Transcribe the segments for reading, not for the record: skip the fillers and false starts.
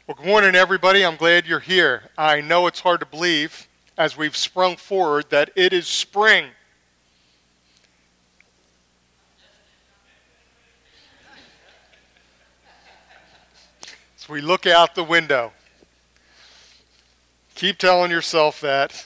Well, good morning, everybody. I'm glad you're here. I know it's hard to believe, as we've sprung forward, that it is spring. As we look out the window, keep telling yourself that.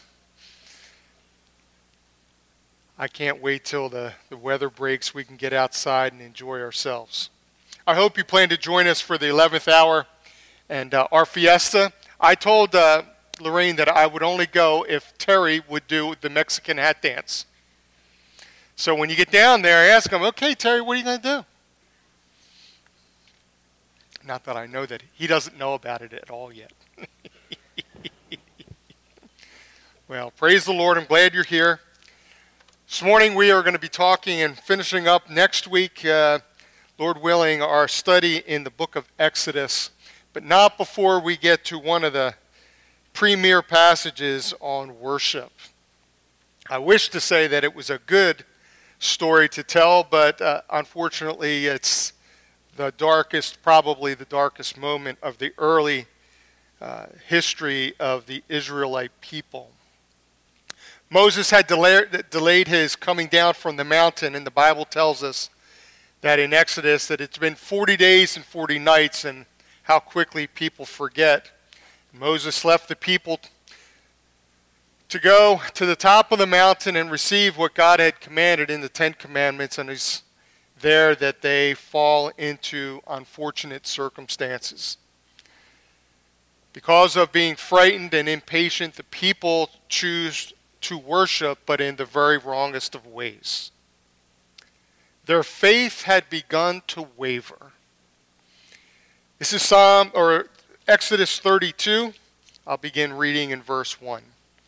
I can't wait till the weather breaks. We can get outside and enjoy ourselves. I hope you plan to join us for the 11th hour and our fiesta. I told Lorraine that I would only go if Terry would do the Mexican hat dance. So when you get down there, ask him, okay, Terry, what are you going to do? Not that I know that he doesn't know about it at all yet. Well, praise the Lord. I'm glad you're here. This morning we are going to be talking and finishing up next week, Lord willing, our study in the book of Exodus. But not before we get to one of the premier passages on worship. I wish to say that it was a good story to tell, but unfortunately it's probably the darkest moment of the early history of the Israelite people. Moses had delayed his coming down from the mountain, and the Bible tells us that in Exodus that it's been 40 days and 40 nights, and how quickly people forget. Moses left the people to go to the top of the mountain and receive what God had commanded in the Ten Commandments, and it's there that they fall into unfortunate circumstances. Because of being frightened and impatient, the people choose to worship, but in the very wrongest of ways. Their faith had begun to waver. This is Exodus 32. I'll begin reading in verse 1.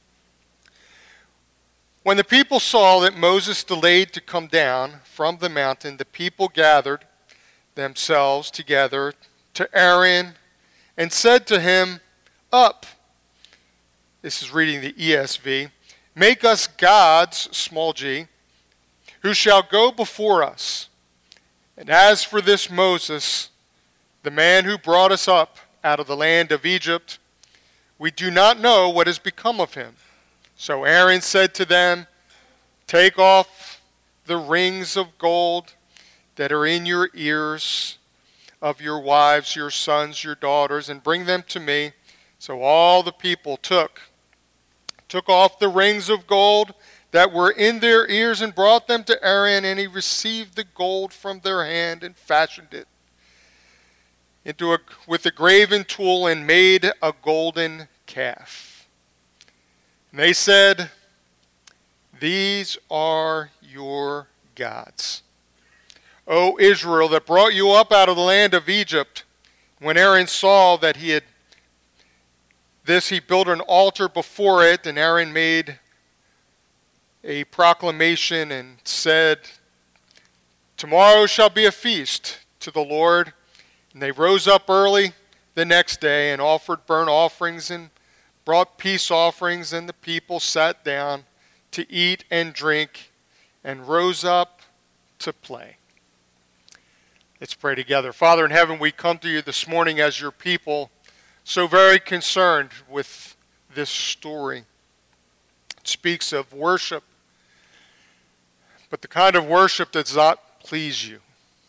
When the people saw that Moses delayed to come down from the mountain, the people gathered themselves together to Aaron and said to him, "Up," this is reading the ESV, "make us gods," small g, "who shall go before us. And as for this Moses, the man who brought us up out of the land of Egypt, we do not know what has become of him." So Aaron said to them, "Take off the rings of gold that are in your ears of your wives, your sons, your daughters, and bring them to me." So all the people took off the rings of gold that were in their ears and brought them to Aaron, and he received the gold from their hand and fashioned it with a graven tool and made a golden calf. And they said, "These are your gods, O Israel, that brought you up out of the land of Egypt." When Aaron saw that he had this, he built an altar before it, and Aaron made a proclamation and said, "Tomorrow shall be a feast to the Lord." And they rose up early the next day and offered burnt offerings and brought peace offerings, and the people sat down to eat and drink and rose up to play. Let's pray together. Father in heaven, we come to you this morning as your people, so very concerned with this story. It speaks of worship, but the kind of worship that does not please you.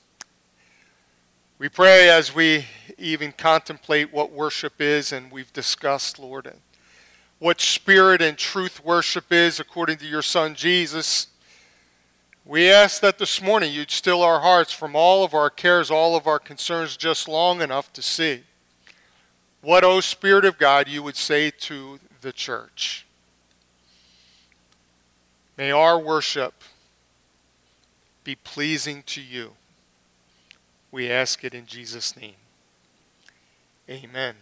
We pray as we even contemplate what worship is, and we've discussed, Lord, what spirit and truth worship is according to your Son Jesus. We ask that this morning you'd still our hearts from all of our cares, all of our concerns, just long enough to see what, O Spirit of God, you would say to the church. May our worship be pleasing to you. We ask it in Jesus' name. Amen.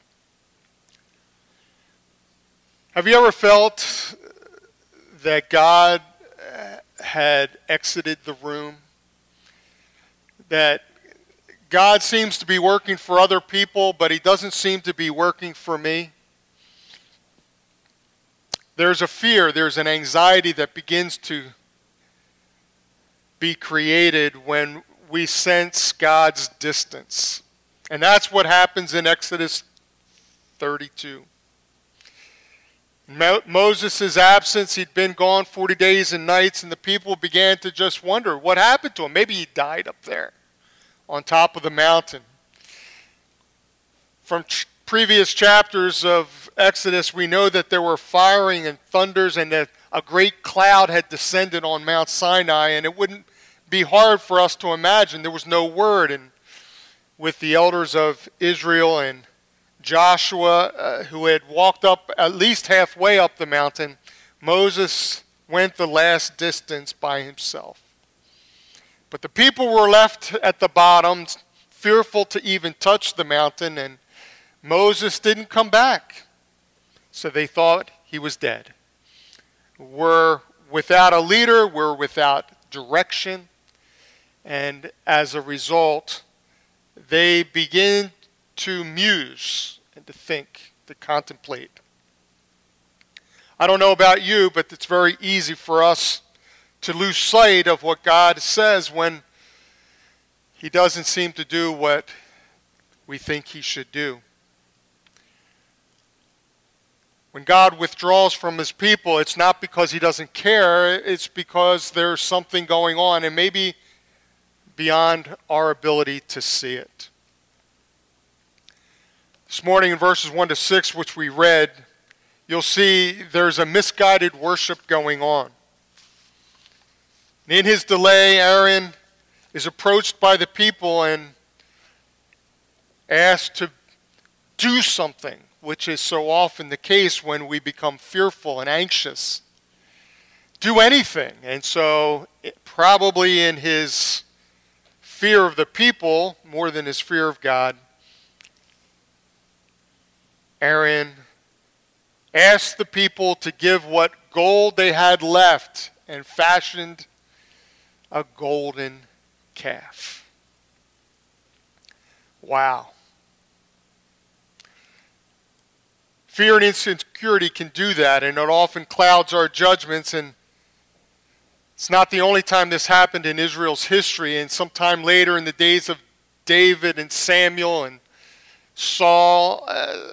Have you ever felt that God had exited the room? That God seems to be working for other people, but he doesn't seem to be working for me? There's a fear, there's an anxiety that begins to be created when we sense God's distance. And that's what happens in Exodus 32. In Moses' absence, he'd been gone 40 days and nights, and the people began to just wonder what happened to him. Maybe he died up there on top of the mountain. From previous chapters of Exodus, we know that there were firing and thunders and that a great cloud had descended on Mount Sinai, and it wouldn't be hard for us to imagine. There was no word. And with the elders of Israel and Joshua, who had walked up at least halfway up the mountain, Moses went the last distance by himself. But the people were left at the bottom, fearful to even touch the mountain, and Moses didn't come back. So they thought he was dead. We're without a leader, we're without direction, and as a result, they begin to muse and to think, to contemplate. I don't know about you, but it's very easy for us to lose sight of what God says when he doesn't seem to do what we think he should do. When God withdraws from his people, it's not because he doesn't care, it's because there's something going on, and maybe beyond our ability to see it. This morning in verses 1 to 6, which we read, you'll see there's a misguided worship going on. In his delay, Aaron is approached by the people and asked to do something, which is so often the case when we become fearful and anxious. Do anything. And so, probably in his fear of the people, more than his fear of God, Aaron asked the people to give what gold they had left and fashioned a golden calf. Wow. Fear and insecurity can do that, and it often clouds our judgments, and it's not the only time this happened in Israel's history. And sometime later in the days of David and Samuel and Saul,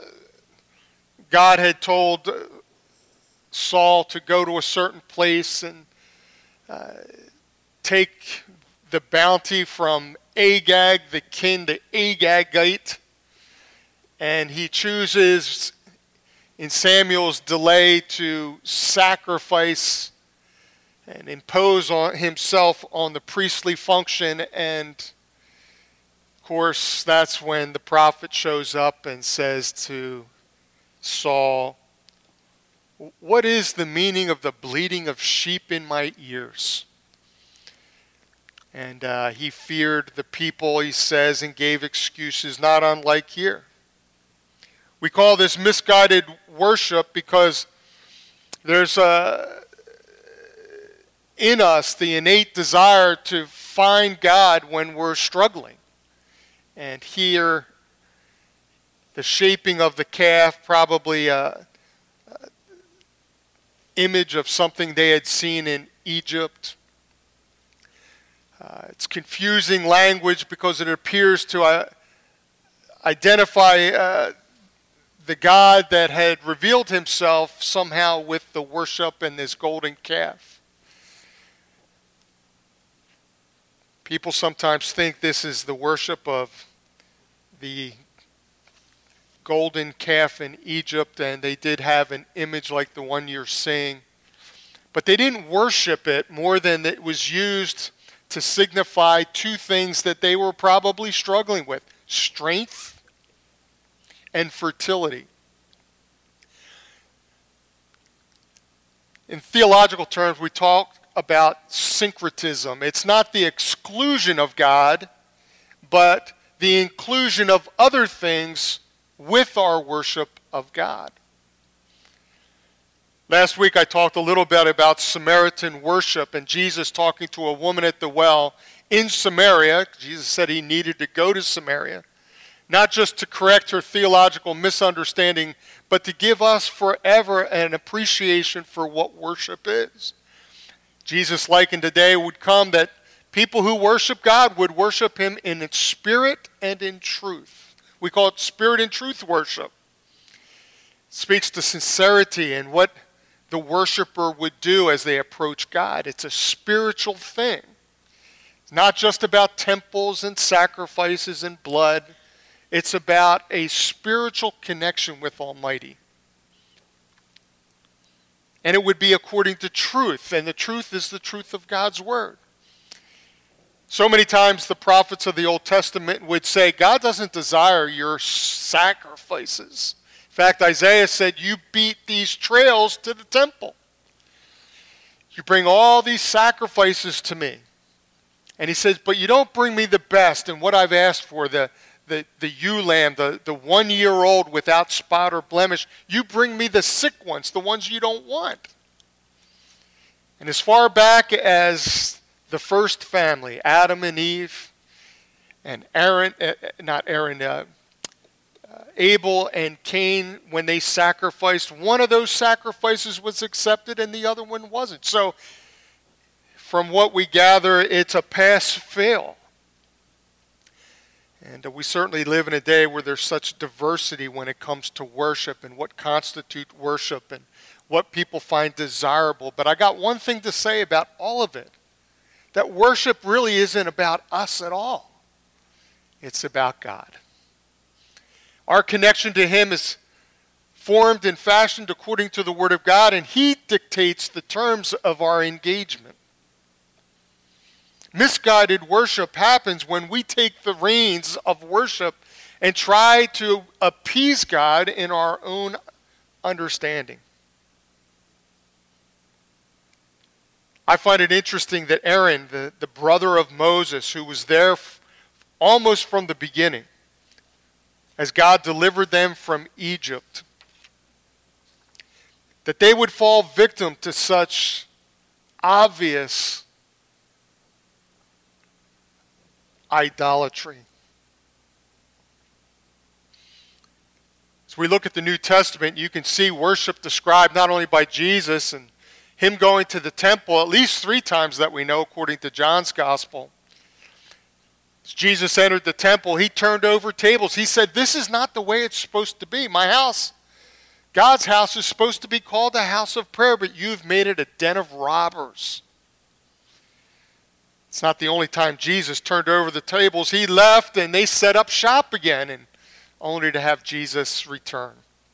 God had told Saul to go to a certain place and take the bounty from Agag, the king, the Agagite. And he chooses in Samuel's delay to sacrifice and impose on himself on the priestly function. And of course, that's when the prophet shows up and says to Saul, "What is the meaning of the bleating of sheep in my ears?" And he feared the people, he says, and gave excuses not unlike here. We call this misguided worship because there's in us the innate desire to find God when we're struggling. And here, the shaping of the calf, probably an image of something they had seen in Egypt. It's confusing language because it appears to identify the God that had revealed himself somehow with the worship and this golden calf. People sometimes think this is the worship of the golden calf in Egypt, and they did have an image like the one you're seeing. But they didn't worship it more than it was used to signify two things that they were probably struggling with: strength and fertility. In theological terms, we talk about syncretism. It's not the exclusion of God, but the inclusion of other things with our worship of God. Last week I talked a little bit about Samaritan worship and Jesus talking to a woman at the well in Samaria. Jesus said he needed to go to Samaria, not just to correct her theological misunderstanding, but to give us forever an appreciation for what worship is. Jesus likened a day would come that people who worship God would worship him in spirit and in truth. We call it spirit and truth worship. Speaks to sincerity and what the worshiper would do as they approach God. It's a spiritual thing. It's not just about temples and sacrifices and blood. It's about a spiritual connection with Almighty. And it would be according to truth, and the truth is the truth of God's Word. So many times the prophets of the Old Testament would say, God doesn't desire your sacrifices. In fact, Isaiah said, you beat these trails to the temple. You bring all these sacrifices to me. And he says, but you don't bring me the best and what I've asked for, the ewe lamb, the 1-year-old without spot or blemish. You bring me the sick ones, the ones you don't want. And as far back as the first family, Adam and Eve, and Abel and Cain, when they sacrificed, one of those sacrifices was accepted and the other one wasn't. So, from what we gather, it's a pass-fail. And we certainly live in a day where there's such diversity when it comes to worship and what constitutes worship and what people find desirable. But I got one thing to say about all of it, that worship really isn't about us at all. It's about God. Our connection to Him is formed and fashioned according to the Word of God, and He dictates the terms of our engagement. Misguided worship happens when we take the reins of worship and try to appease God in our own understanding. I find it interesting that Aaron, the brother of Moses, who was there almost from the beginning, as God delivered them from Egypt, that they would fall victim to such obvious idolatry. As we look at the New Testament, you can see worship described not only by Jesus and Him going to the temple at least 3 times that we know according to John's Gospel. As Jesus entered the temple, He turned over tables. He said, this is not the way it's supposed to be. My house, God's house, is supposed to be called a house of prayer, but you've made it a den of robbers. It's not the only time Jesus turned over the tables. He left and they set up shop again, and only to have Jesus return.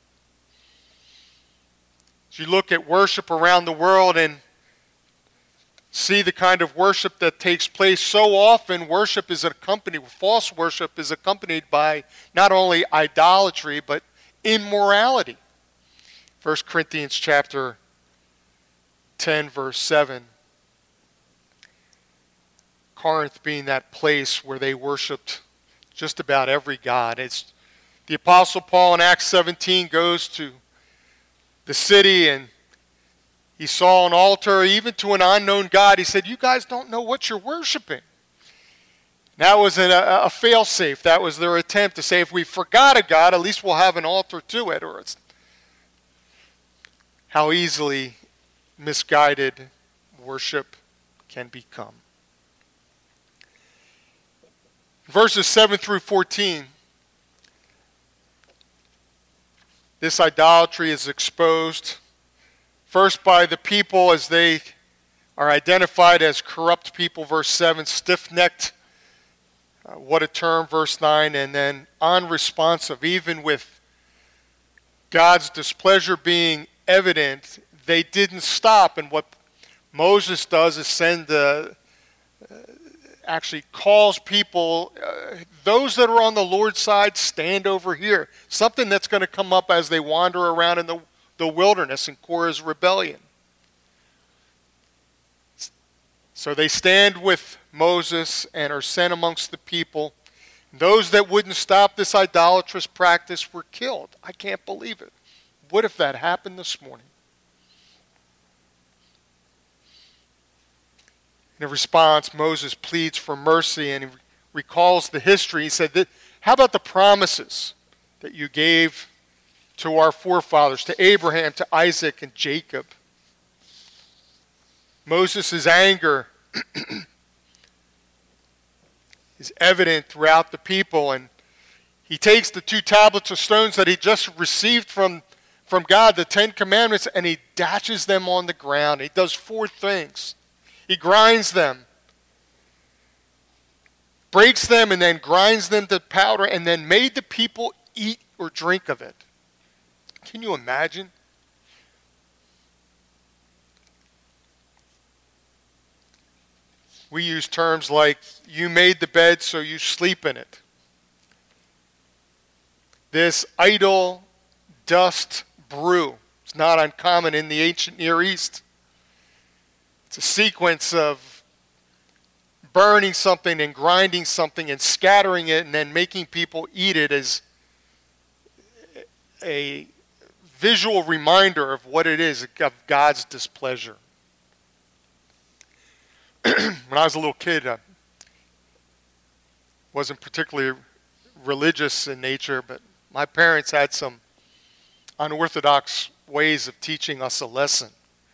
As you look at worship around the world and see the kind of worship that takes place, so often false worship is accompanied by not only idolatry but immorality. 1 Corinthians chapter 10 verse 7. Corinth being that place where they worshipped just about every god. It's the Apostle Paul in Acts 17 goes to the city and he saw an altar even to an unknown god. He said, you guys don't know what you're worshiping. That was a fail-safe. That was their attempt to say, if we forgot a god, at least we'll have an altar to it. Or it's how easily misguided worship can become. Verses 7 through 14, this idolatry is exposed first by the people as they are identified as corrupt people, verse 7, stiff-necked, what a term, verse 9, and then unresponsive. Even with God's displeasure being evident, they didn't stop. And what Moses does is actually calls people, those that are on the Lord's side, stand over here. Something that's going to come up as they wander around in the wilderness in Korah's rebellion. So they stand with Moses and are sent amongst the people. Those that wouldn't stop this idolatrous practice were killed. I can't believe it. What if that happened this morning? In response, Moses pleads for mercy and he recalls the history. He said, how about the promises that you gave to our forefathers, to Abraham, to Isaac, and Jacob? Moses' anger is evident throughout the people, and he takes the 2 tablets of stones that he just received from from God, the Ten Commandments, and he dashes them on the ground. He does 4 things. He grinds them, breaks them, and then grinds them to powder, and then made the people eat or drink of it. Can you imagine? We use terms like, you made the bed, so you sleep in it. This idol dust brew is not uncommon in the ancient Near East. It's a sequence of burning something and grinding something and scattering it and then making people eat it as a visual reminder of what it is, of God's displeasure. When I was a little kid, I wasn't particularly religious in nature, but my parents had some unorthodox ways of teaching us a lesson.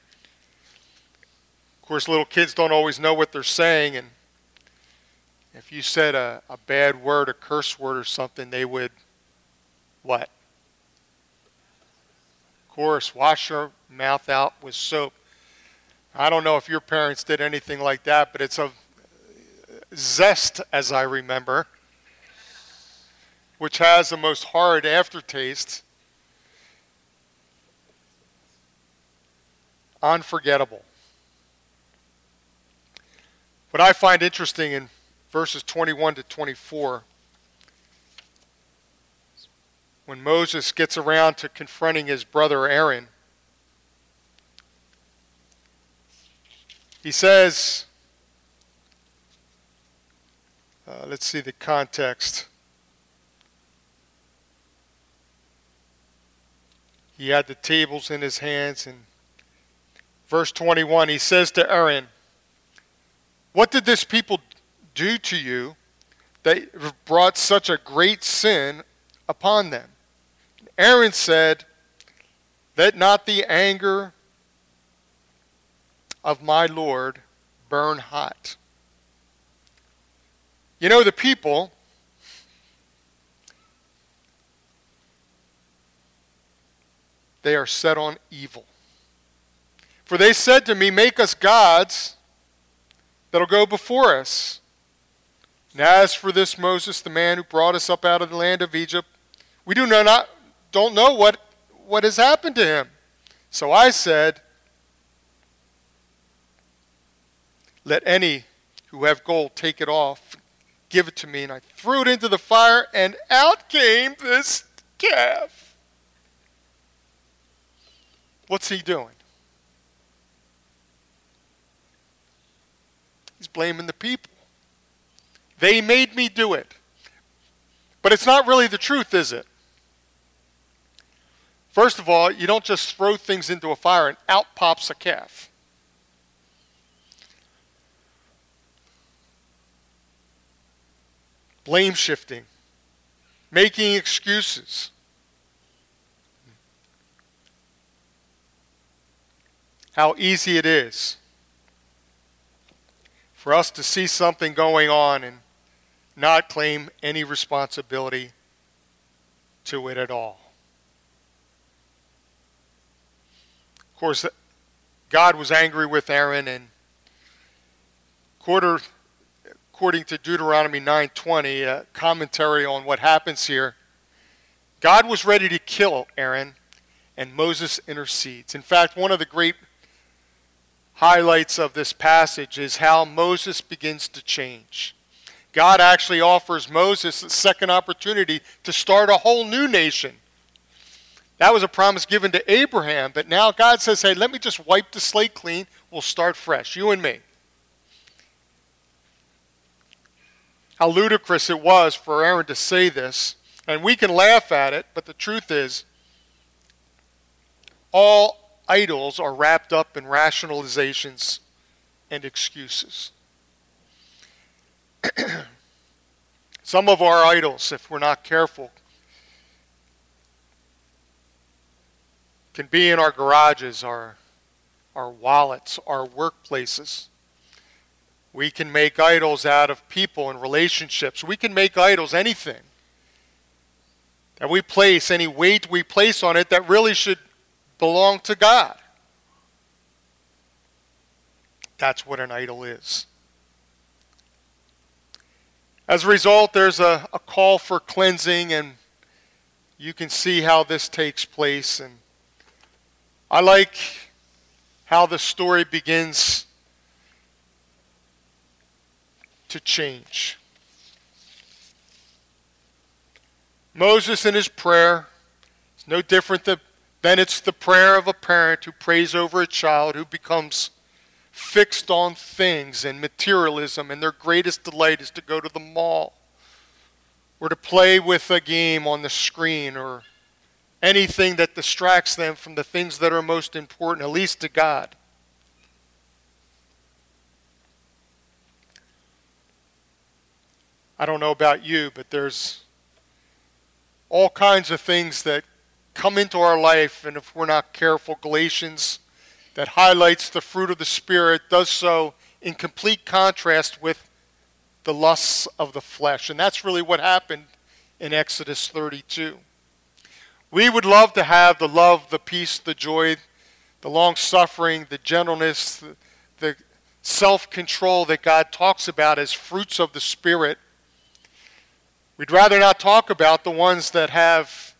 Of course, little kids don't always know what they're saying, and if you said a bad word, a curse word or something, they would, what? Of course, wash your mouth out with soap. I don't know if your parents did anything like that, but it's a zest, as I remember, which has the most horrid aftertaste. Unforgettable. What I find interesting in verses 21 to 24, when Moses gets around to confronting his brother Aaron, he says, let's see the context. He had the tables in his hands, and verse 21, he says to Aaron, "What did this people do to you that brought such a great sin upon them?" Aaron said, "Let not the anger of my Lord burn hot." You know, the people, they are set on evil. For they said to me, "Make us gods that'll go before us." And as for this Moses, the man who brought us up out of the land of Egypt, we don't know what has happened to him. So I said, "Let any who have gold take it off, give it to me." And I threw it into the fire, and out came this calf. What's he doing? He's blaming the people. They made me do it. But it's not really the truth, is it? First of all, you don't just throw things into a fire and out pops a calf. Blame shifting, making excuses. How easy it is for us to see something going on and not claim any responsibility to it at all. Of course, God was angry with Aaron, and according to Deuteronomy 9:20, a commentary on what happens here, God was ready to kill Aaron, and Moses intercedes. In fact, one of the great highlights of this passage is how Moses begins to change. God actually offers Moses a second opportunity to start a whole new nation. That was a promise given to Abraham, but now God says, "Hey, let me just wipe the slate clean. We'll start fresh, you and me." How ludicrous it was for Aaron to say this, and we can laugh at it, but the truth is, all idols are wrapped up in rationalizations and excuses. Some of our idols, if we're not careful, can be in our garages, our wallets, our workplaces. We can make idols out of people and relationships. We can make idols anything that we place, any weight we place on it that really should belong to God. That's what an idol is. As a result, there's a call for cleansing, and you can see how this takes place. And I like how the story begins to change. Moses in his prayer is no different than it's the prayer of a parent who prays over a child who becomes fixed on things and materialism, and their greatest delight is to go to the mall or to play with a game on the screen or anything that distracts them from the things that are most important, at least to God. I don't know about you, but there's all kinds of things that come into our life, and if we're not careful, Galatians, that highlights the fruit of the Spirit, does so in complete contrast with the lusts of the flesh. And that's really what happened in Exodus 32. We would love to have the love, the peace, the joy, the long-suffering, the gentleness, the self-control that God talks about as fruits of the Spirit. We'd rather not talk about the ones that have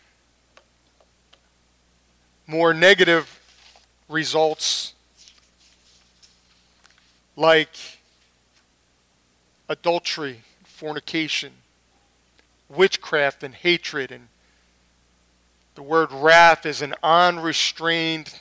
more negative results, like adultery, fornication, witchcraft, and hatred. And the word wrath is an unrestrained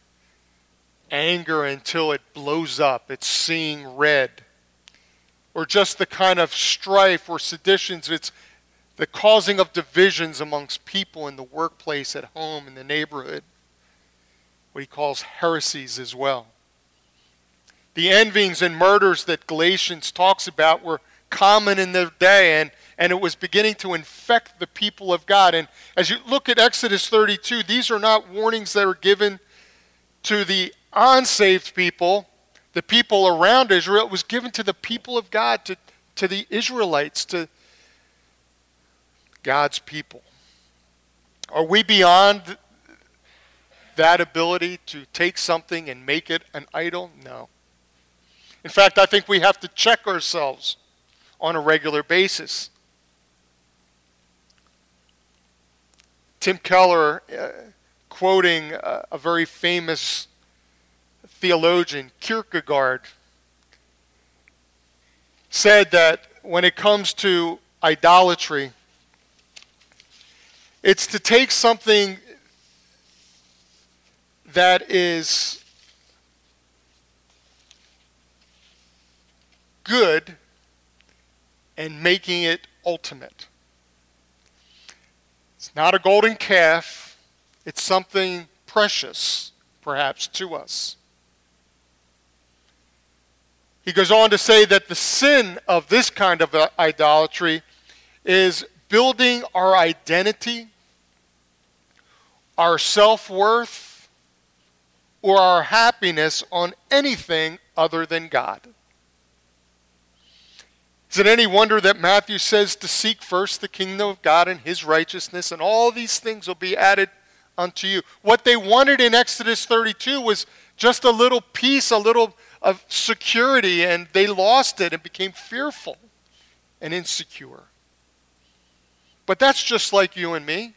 anger until it blows up. It's seeing red. Or just the kind of strife or seditions. It's the causing of divisions amongst people in the workplace, at home, in the neighborhood. What he calls heresies as well. The envyings and murders that Galatians talks about were common in their day, and it was beginning to infect the people of God. And as you look at Exodus 32, these are not warnings that are given to the unsaved people, the people around Israel. It was given to the people of God, to the Israelites, to God's people. Are we beyond that ability to take something and make it an idol? No. In fact, I think we have to check ourselves on a regular basis. Tim Keller, quoting a very famous theologian, Kierkegaard, said that when it comes to idolatry, it's to take something that is good and making it ultimate. It's not a golden calf. It's something precious, perhaps, to us. He goes on to say that the sin of this kind of idolatry is building our identity, our self-worth, or our happiness on anything other than God. Is it any wonder that Matthew says to seek first the kingdom of God and his righteousness, and all these things will be added unto you? What they wanted in Exodus 32 was just a little peace, a little of security, and they lost it and became fearful and insecure. But that's just like you and me.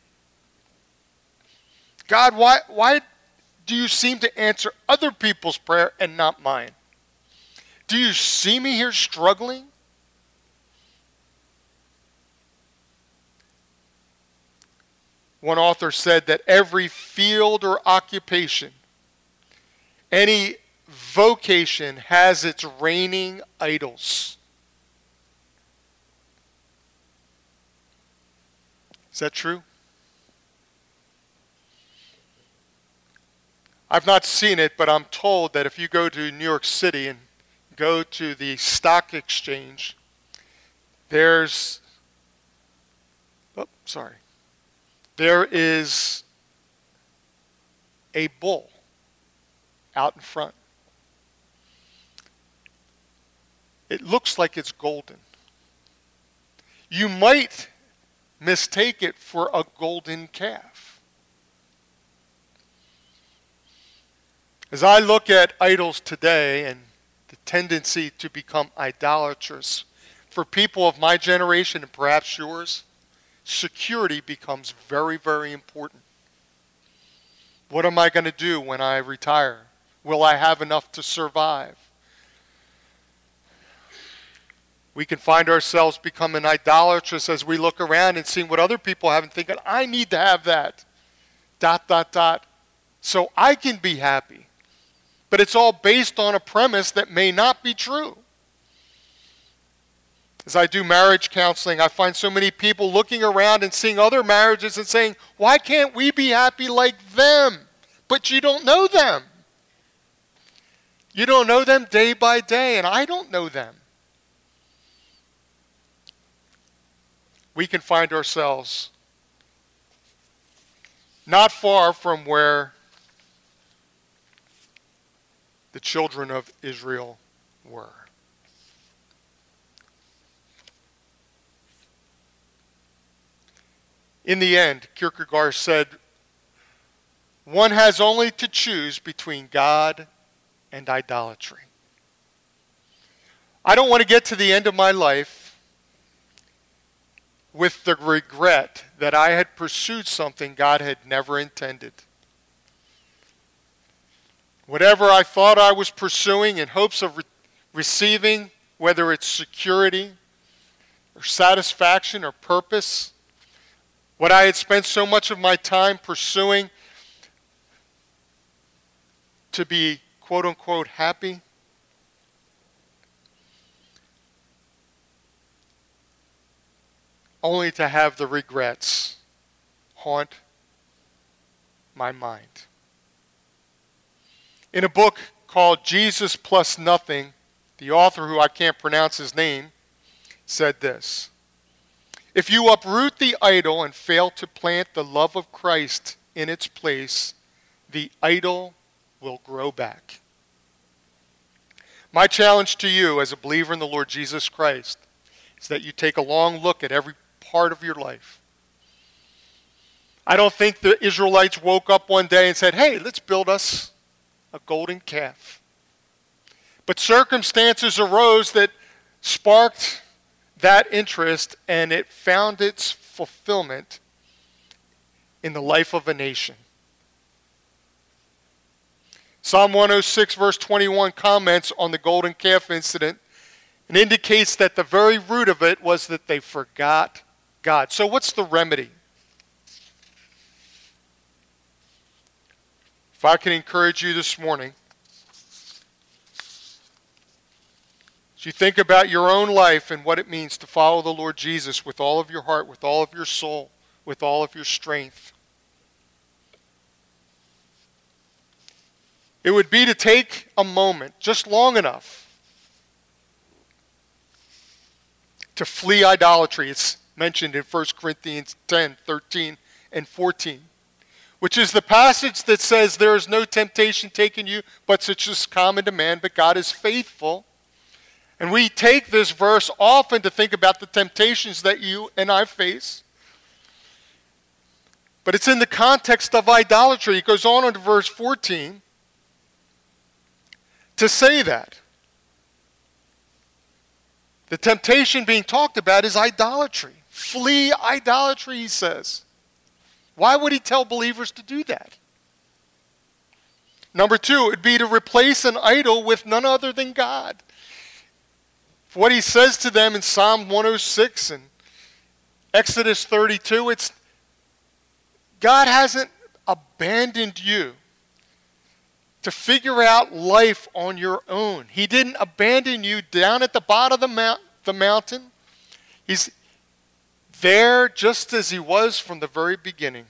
God, why do you seem to answer other people's prayer and not mine? Do you see me here struggling? One author said that every field or occupation, any vocation has its reigning idols. Is that true? I've not seen it, but I'm told that if you go to New York City and go to the stock exchange, there is a bull out in front. It looks like it's golden. You might mistake it for a golden calf. As I look at idols today and the tendency to become idolatrous, for people of my generation and perhaps yours, security becomes very, very important. What am I going to do when I retire? Will I have enough to survive? We can find ourselves becoming idolatrous as we look around and seeing what other people have and thinking, I need to have that, ... so I can be happy. But it's all based on a premise that may not be true. As I do marriage counseling, I find so many people looking around and seeing other marriages and saying, why can't we be happy like them? But you don't know them. You don't know them day by day, and I don't know them. We can find ourselves not far from where the children of Israel were. In the end, Kierkegaard said, one has only to choose between God and idolatry. I don't want to get to the end of my life with the regret that I had pursued something God had never intended. Whatever I thought I was pursuing in hopes of receiving, whether it's security or satisfaction or purpose, what I had spent so much of my time pursuing to be quote-unquote happy, only to have the regrets haunt my mind. In a book called Jesus Plus Nothing, the author, who I can't pronounce his name, said this: if you uproot the idol and fail to plant the love of Christ in its place, the idol will grow back. My challenge to you as a believer in the Lord Jesus Christ is that you take a long look at every part of your life. I don't think the Israelites woke up one day and said, hey, let's build us a golden calf. But circumstances arose that sparked that interest, and it found its fulfillment in the life of a nation. Psalm 106 verse 21 comments on the golden calf incident and indicates that the very root of it was that they forgot God. So what's the remedy? If I can encourage you this morning, as you think about your own life and what it means to follow the Lord Jesus with all of your heart, with all of your soul, with all of your strength, it would be to take a moment, just long enough, to flee idolatry. It's mentioned in 1 Corinthians 10, 13, and 14, which is the passage that says, there is no temptation taken you, but such as common to man, but God is faithful. And we take this verse often to think about the temptations that you and I face. But it's in the context of idolatry. It goes on into verse 14 to say that. The temptation being talked about is idolatry. Flee idolatry, he says. Why would he tell believers to do that? Number two, it would be to replace an idol with none other than God. For what he says to them in Psalm 106 and Exodus 32, it's God hasn't abandoned you to figure out life on your own. He didn't abandon you down at the bottom of the mountain. He's there just as he was from the very beginning.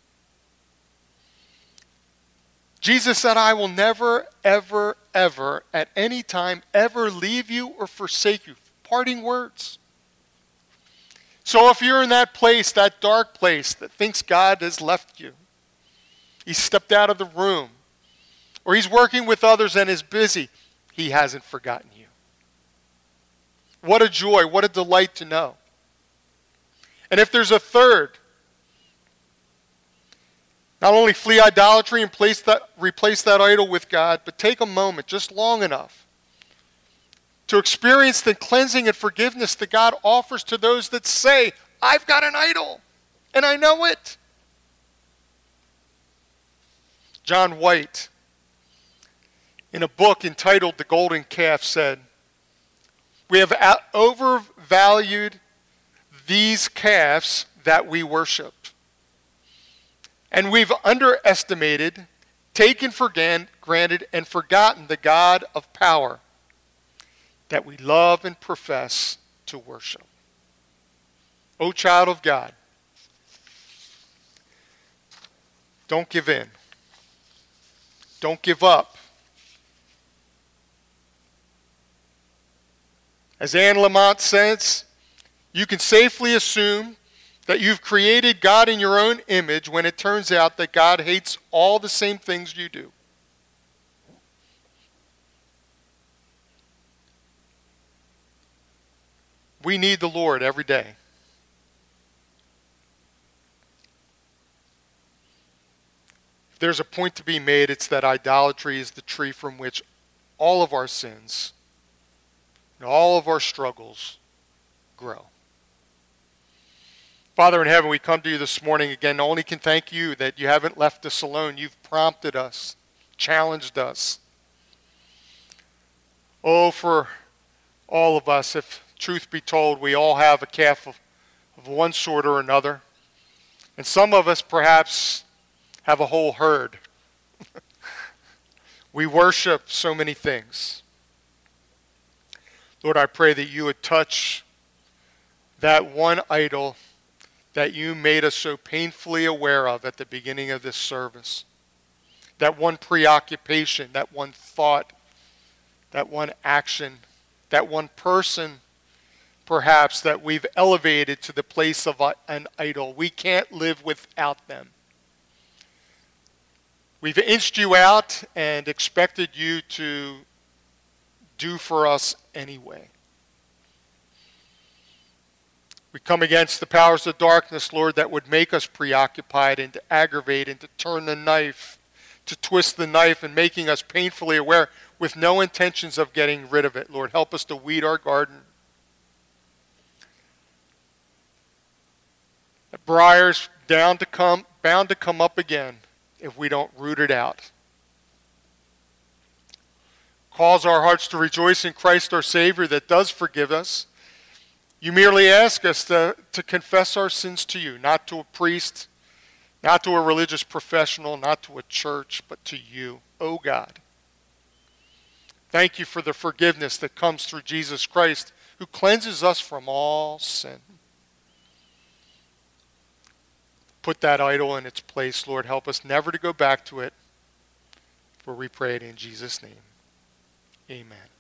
Jesus said, I will never, ever, ever, at any time, ever leave you or forsake you. Parting words. So if you're in that place, that dark place that thinks God has left you, he stepped out of the room, or he's working with others and is busy, he hasn't forgotten you. What a joy, what a delight to know. And if there's a third, not only flee idolatry and replace that idol with God, but take a moment, just long enough, to experience the cleansing and forgiveness that God offers to those that say, I've got an idol, and I know it. John White, in a book entitled The Golden Calf, said, we have overvalued these calves that we worship. And we've underestimated, taken for granted, and forgotten the God of power that we love and profess to worship. O child of God, don't give in. Don't give up. As Anne Lamott says, you can safely assume that you've created God in your own image when it turns out that God hates all the same things you do. We need the Lord every day. If there's a point to be made, it's that idolatry is the tree from which all of our sins and all of our struggles grow. Father in heaven, we come to you this morning again. Only can thank you that you haven't left us alone. You've prompted us, challenged us. Oh, for all of us, if truth be told, we all have a calf of one sort or another. And some of us perhaps have a whole herd. We worship so many things. Lord, I pray that you would touch that one idol that you made us so painfully aware of at the beginning of this service. That one preoccupation, that one thought, that one action, that one person, perhaps, that we've elevated to the place of an idol. We can't live without them. We've inched you out and expected you to do for us anyway. We come against the powers of darkness, Lord, that would make us preoccupied and to aggravate and to turn the knife, to twist the knife and making us painfully aware with no intentions of getting rid of it. Lord, help us to weed our garden. The briar's bound to come up again if we don't root it out. Cause our hearts to rejoice in Christ our Savior that does forgive us. You merely ask us to confess our sins to you, not to a priest, not to a religious professional, not to a church, but to you, O God. Thank you for the forgiveness that comes through Jesus Christ, who cleanses us from all sin. Put that idol in its place, Lord. Help us never to go back to it. For we pray it in Jesus' name. Amen.